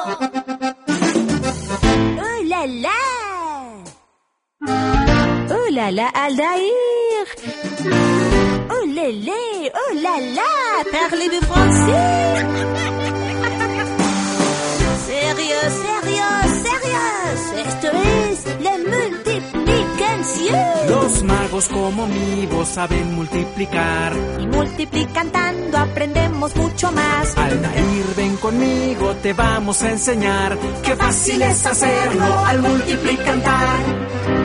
Oh là là! Oh là là, Aldaïr! Oh lélé! Oh là là! Parlez-vous français? Sérieux, sérieux, sérieux! Esto es la multiplicación. Los magos como mi voz saben multiplicar. Y multiplicando aprendemos mucho más. Aldair, ven conmigo, te vamos a enseñar. Qué fácil es hacerlo al multiplicar.